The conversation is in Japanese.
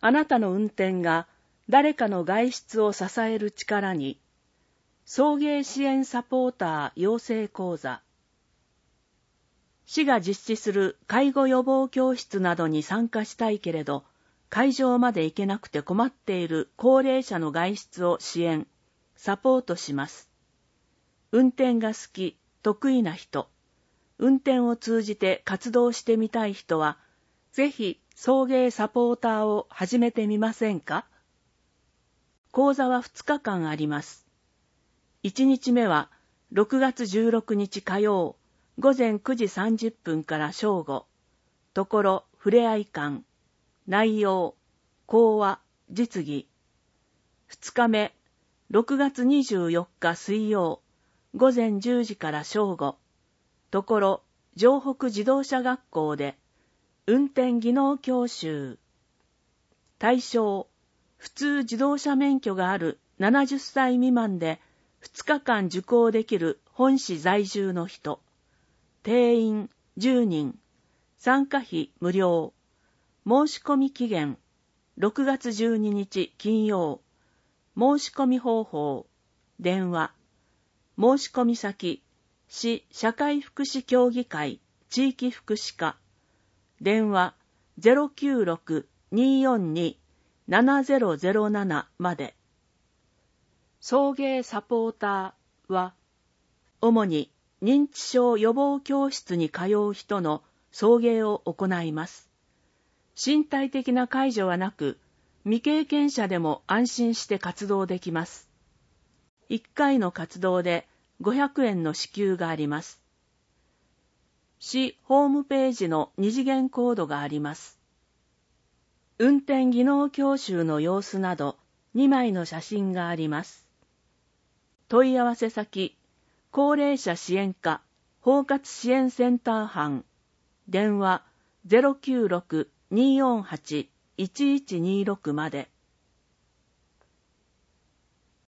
あなたの運転が誰かの外出を支える力に、送迎支援サポーター養成講座。市が実施する介護予防教室などに参加したいけれど、会場まで行けなくて困っている高齢者の外出を支援、サポートします。運転が好き、得意な人、運転を通じて活動してみたい人は、ぜひ送迎サポーターを始めてみませんか？講座は2日間あります。1日目は6月16日火曜、午前9時30分から正午。ところ、ふれあい館。内容、講話、実技。2日目、6月24日水曜、午前10時から正午。ところ、城北自動車学校で、運転技能教習。対象、普通自動車免許がある70歳未満で2日間受講できる本市在住の人。定員10人。参加費無料。申し込み期限、6月12日金曜。申し込み方法、電話。申し込み先、市社会福祉協議会地域福祉課。電話 096-242-7007 まで。送迎サポーターは、主に認知症予防教室に通う人の送迎を行います。身体的な介助はなく、未経験者でも安心して活動できます。1回の活動で500円の支給があります。市ホームページの2次元コードがあります。運転技能教習の様子など2枚の写真があります。問い合わせ先、高齢者支援課包括支援センター班。電話 096-248-1126 まで。